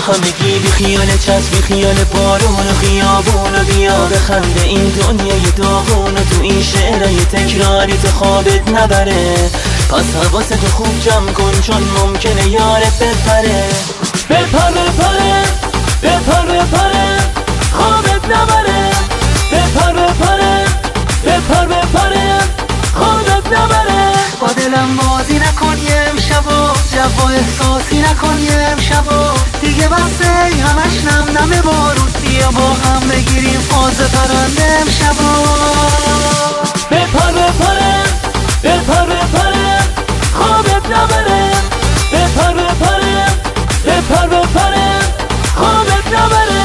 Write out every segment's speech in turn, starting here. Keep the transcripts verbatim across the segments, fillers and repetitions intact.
همگی بی خیال چسب، بی خیال بارون و خیابون و بیا بخنده این دنیای داغون و تو این شعرهای تکراری تو خوابت نبره. پس حواستو خوب جمع کن چون ممکنه یارت بپره. بپر بپره بپر بپره خوابت نبره. بپر بپره بپر بپره خوابت نبره. با دلم بازی نکن یه امشبا، جو احساسی نکن یه امشبا، دیگه بسته همش نم نم بارون. بیا با هم بگیریم فاز پرنده امشبا. بپر بپره بپر بپره خوابت نبره. بپر بپره بپر بپره خوابت نبره.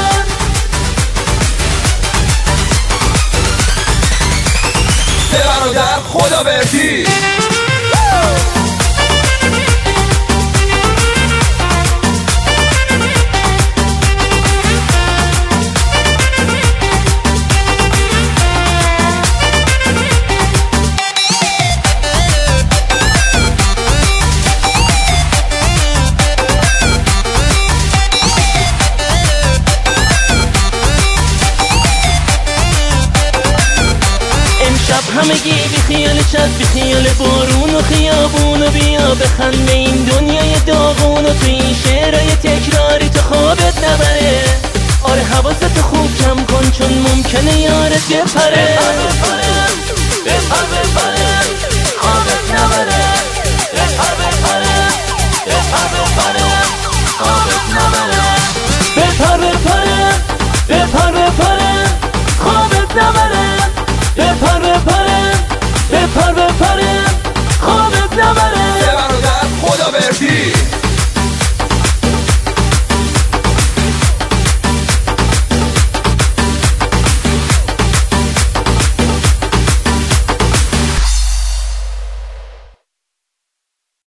سه برادر خدا بردی همگی بی خیال چسب، بی خیال بارون و خیابون و بیا بخنده این دنیای داغون و تو این شعرهای تکراری تو خوابت نبره. آره حواستو خوب جمع کن چون ممکنه یارت بپره. بپر بپره خوابت نبره. بپر بپره بپر بپره خوابت نبره.